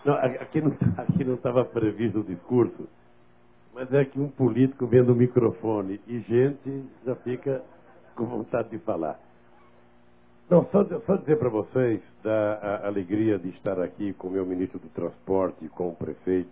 Não, aqui não estava previsto o discurso, mas é que um político vendo o microfone e gente já fica com vontade de falar. Não, só dizer para vocês da alegria de estar aqui com o meu ministro do Transporte e com o prefeito,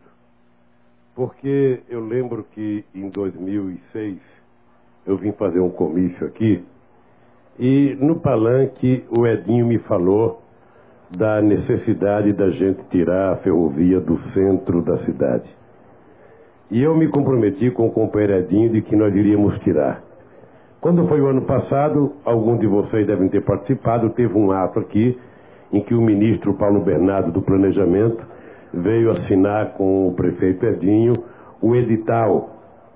porque eu lembro que em 2006 eu vim fazer um comício aqui e no palanque o Edinho me falou da necessidade da gente tirar a ferrovia do centro da cidade. E eu me comprometi com o companheiro Edinho de que nós iríamos tirar. Quando foi o ano passado, alguns de vocês devem ter participado, teve um ato aqui em que o ministro Paulo Bernardo do Planejamento veio assinar com o prefeito Edinho o edital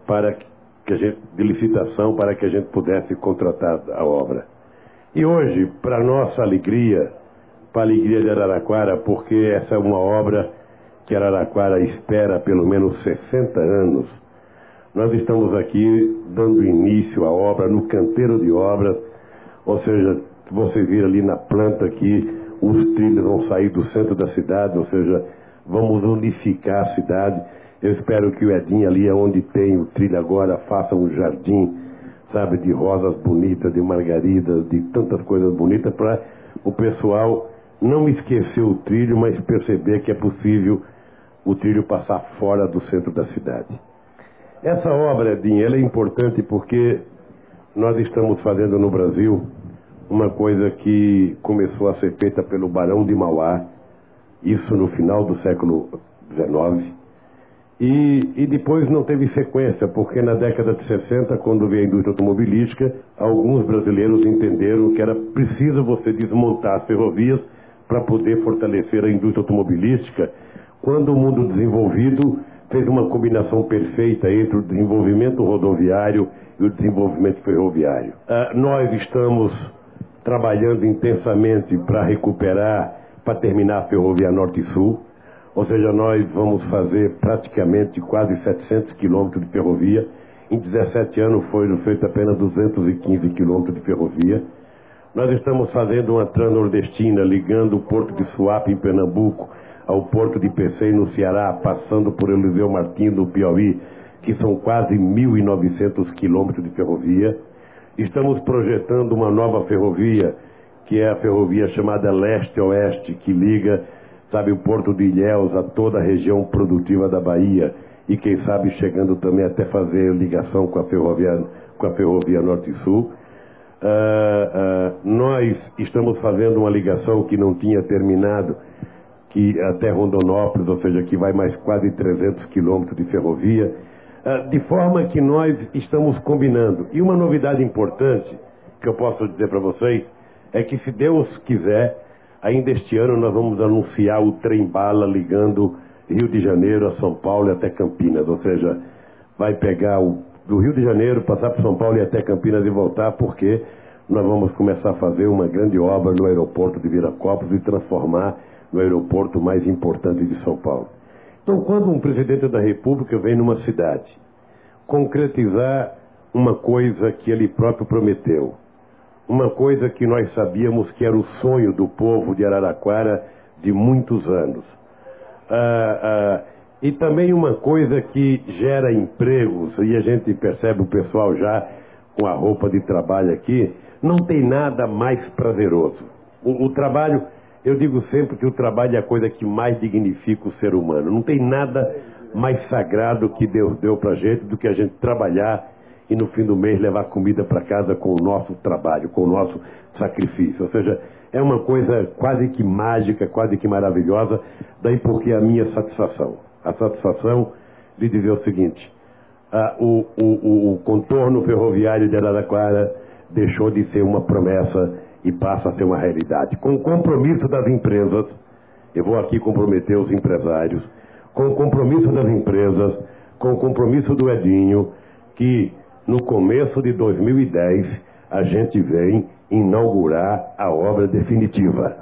de licitação para que a gente pudesse contratar a obra. E hoje, para nossa alegria, para a alegria de Araraquara, porque essa é uma obra que Araraquara espera há pelo menos 60 anos, nós estamos aqui dando início à obra, no canteiro de obras, ou seja, vocês viram ali na planta aqui, os trilhos vão sair do centro da cidade, ou seja, vamos unificar a cidade. Eu espero que o Edinho ali, onde tem o trilho agora, faça um jardim, sabe, de rosas bonitas, de margaridas, de tantas coisas bonitas, para o pessoal não esquecer o trilho, mas perceber que é possível o trilho passar fora do centro da cidade. Essa obra, Edinho, ela é importante porque nós estamos fazendo no Brasil uma coisa que começou a ser feita pelo Barão de Mauá, isso no final do século XIX, e depois não teve sequência, porque na década de 60, quando veio a indústria automobilística, alguns brasileiros entenderam que era preciso você desmontar as ferrovias para poder fortalecer a indústria automobilística, quando o mundo desenvolvido fez uma combinação perfeita entre o desenvolvimento rodoviário e o desenvolvimento ferroviário. Nós estamos trabalhando intensamente para recuperar, para terminar a ferrovia Norte e Sul, ou seja, nós vamos fazer praticamente quase 700 quilômetros de ferrovia. Em 17 anos foram feitos apenas 215 quilômetros de ferrovia. Nós estamos fazendo uma transnordestina ligando o Porto de Suape, em Pernambuco, ao Porto de Pecém, no Ceará, passando por Eliseu Martins, no Piauí, que são quase 1.900 quilômetros de ferrovia. Estamos projetando uma nova ferrovia, que é a ferrovia chamada Leste-Oeste, que liga, sabe, o Porto de Ilhéus a toda a região produtiva da Bahia, e quem sabe chegando também até fazer ligação com a ferrovia Norte e Sul. Nós estamos fazendo uma ligação que não tinha terminado, que até Rondonópolis, ou seja, que vai mais quase 300 quilômetros de ferrovia, de forma que nós estamos combinando. E uma novidade importante que eu posso dizer para vocês é que, se Deus quiser, ainda este ano nós vamos anunciar o trem-bala ligando Rio de Janeiro a São Paulo e até Campinas, ou seja, vai pegar do Rio de Janeiro, passar por São Paulo e até Campinas e voltar, porque nós vamos começar a fazer uma grande obra no aeroporto de Viracopos e transformar no aeroporto mais importante de São Paulo. Então, quando um presidente da República vem numa cidade concretizar uma coisa que ele próprio prometeu, uma coisa que nós sabíamos que era o sonho do povo de Araraquara de muitos anos, e também uma coisa que gera empregos, e a gente percebe o pessoal já com a roupa de trabalho aqui, não tem nada mais prazeroso. O trabalho, eu digo sempre que o trabalho é a coisa que mais dignifica o ser humano. Não tem nada mais sagrado que Deus deu pra gente do que a gente trabalhar e no fim do mês levar comida para casa com o nosso trabalho, com o nosso sacrifício. Ou seja, é uma coisa quase que mágica, quase que maravilhosa, daí porque a minha satisfação. A satisfação de dizer o seguinte: o contorno ferroviário de Araraquara deixou de ser uma promessa e passa a ser uma realidade. Com o compromisso das empresas, eu vou aqui comprometer os empresários, com o compromisso das empresas, com o compromisso do Edinho, que no começo de 2010 a gente vem inaugurar a obra definitiva.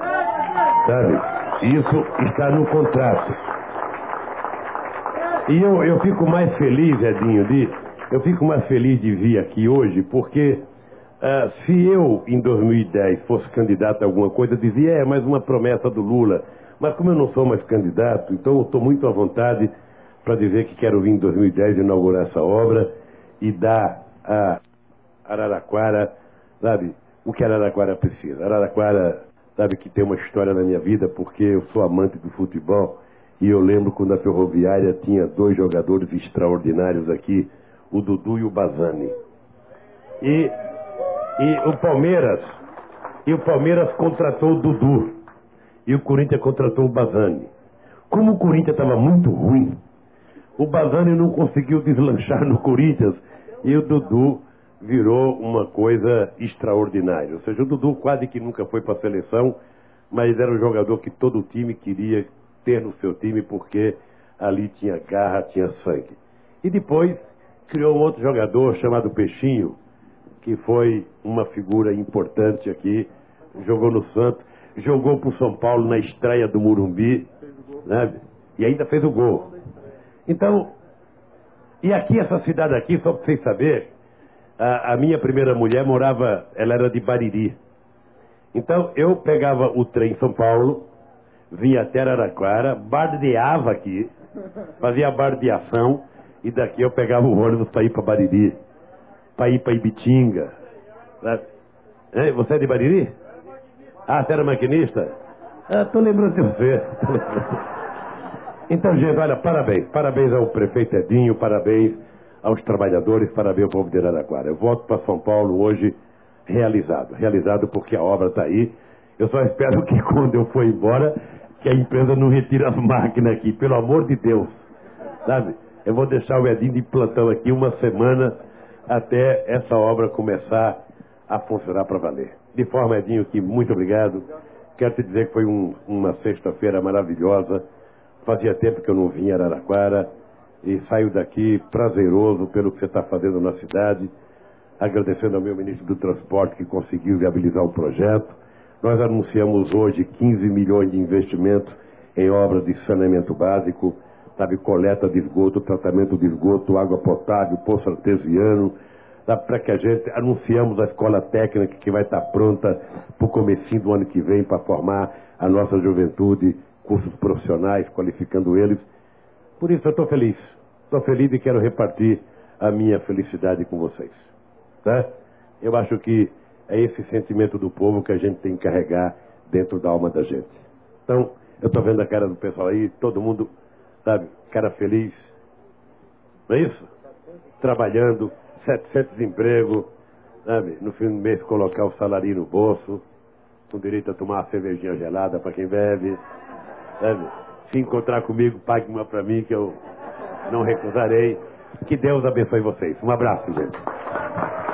Sabe? Isso está no contrato. E eu fico mais feliz, Edinho, eu fico mais feliz de vir aqui hoje, porque se eu, em 2010, fosse candidato a alguma coisa, dizia, mais uma promessa do Lula, Mas como eu não sou mais candidato, então eu estou muito à vontade para dizer que quero vir em 2010 inaugurar essa obra e dar a Araraquara, sabe, o que Araraquara precisa. Araraquara, sabe, que tem uma história na minha vida, porque eu sou amante do futebol e eu lembro quando a Ferroviária tinha 2 jogadores extraordinários aqui, o Dudu e o Bazani. E o Palmeiras contratou o Dudu e o Corinthians contratou o Bazani. Como o Corinthians estava muito ruim, o Bazani não conseguiu deslanchar no Corinthians e o Dudu virou uma coisa extraordinária. Ou seja, o Dudu quase que nunca foi para a seleção, mas era um jogador que todo time queria ter no seu time porque ali tinha garra, tinha sangue. E depois criou um outro jogador chamado Peixinho, que foi uma figura importante aqui, jogou no Santos, jogou para o São Paulo na estreia do Morumbi, né? E ainda fez o gol. Então, e aqui, essa cidade aqui, só para vocês saberem, a minha primeira mulher morava, ela era de Bariri. Então, eu pegava o trem em São Paulo, vinha até Araraquara, bardeava aqui, fazia bardeação, e daqui eu pegava o ônibus para ir para Bariri, para ir para Ibitinga. Você é de Bariri? Ah, você era maquinista? Ah, estou lembrando de você. Então, gente, olha, parabéns. Parabéns ao prefeito Edinho, parabéns aos trabalhadores, parabéns ao povo de Araraquara. Eu volto para São Paulo hoje realizado. Realizado porque a obra está aí. Eu só espero que quando eu for embora, que a empresa não retire as máquinas aqui, pelo amor de Deus. Sabe? Eu vou deixar o Edinho de plantão aqui uma semana até essa obra começar a funcionar para valer. De forma, Edinho, que muito obrigado. Quero te dizer que foi uma sexta-feira maravilhosa. Fazia tempo que eu não vinha a Araraquara e saio daqui prazeroso pelo que você está fazendo na cidade, agradecendo ao meu ministro do Transporte que conseguiu viabilizar o projeto. Nós anunciamos hoje 15 milhões de investimentos em obras de saneamento básico, sabe, coleta de esgoto, tratamento de esgoto, água potável, poço artesiano, para que a gente anunciamos a escola técnica que vai estar pronta para o comecinho do ano que vem para formar a nossa juventude, cursos profissionais, qualificando eles. Por isso eu estou feliz. Estou feliz e quero repartir a minha felicidade com vocês. Tá? Eu acho que é esse sentimento do povo que a gente tem que carregar dentro da alma da gente. Então, eu estou vendo a cara do pessoal aí, todo mundo, sabe, cara feliz. Não é isso? Trabalhando, 700 empregos, sabe? No fim do mês colocar o salário no bolso, com direito a tomar uma cervejinha gelada para quem bebe. Sabe? Se encontrar comigo, pague uma para mim que eu não recusarei. Que Deus abençoe vocês. Um abraço, gente.